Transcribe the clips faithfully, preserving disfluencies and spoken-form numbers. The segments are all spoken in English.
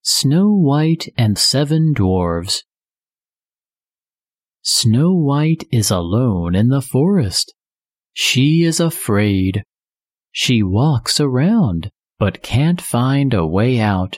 Snow White and Seven Dwarfs. Snow White is alone in the forest. She is afraid. She walks around, but can't find a way out.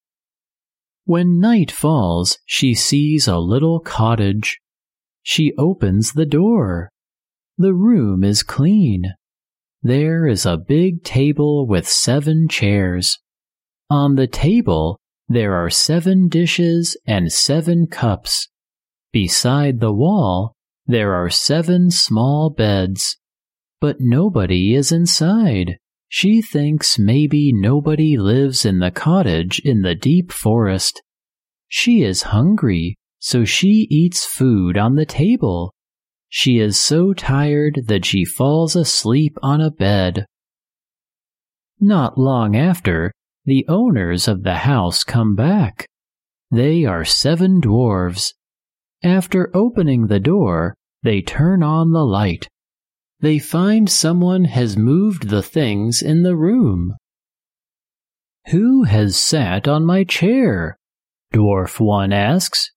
When night falls, she sees a little cottage. She opens the door. The room is clean. There is a big table with seven chairs. On the table, there are seven dishes and seven cups. Beside the wall, there are seven small beds. But nobody is inside. She thinks maybe nobody lives in the cottage in the deep forest. She is hungry, so she eats food on the table. She is so tired that she falls asleep on a bed. Not long after, the owners of the house come back. They are seven dwarves. After opening the door, they turn on the light. They find someone has moved the things in the room. "Who has sat on my chair?" Dwarf one asks.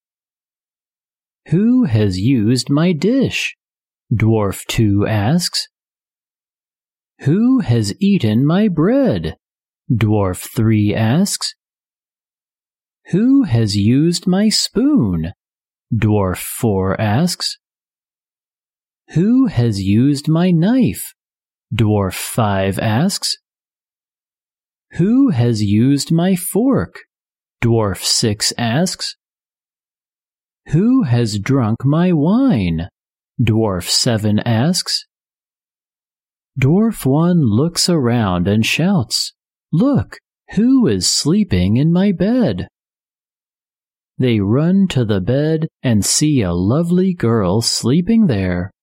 "Who has used my dish?" Dwarf two asks. "Who has eaten my bread?" Dwarf three asks. "Who has used my spoon?" Dwarf four asks. "Who has used my knife?" Dwarf five asks. "Who has used my fork?" Dwarf six asks. "Who has drunk my wine?" Dwarf seven asks. Dwarf one looks around and shouts, "Look, who is sleeping in my bed?" They run to the bed and see a lovely girl sleeping there.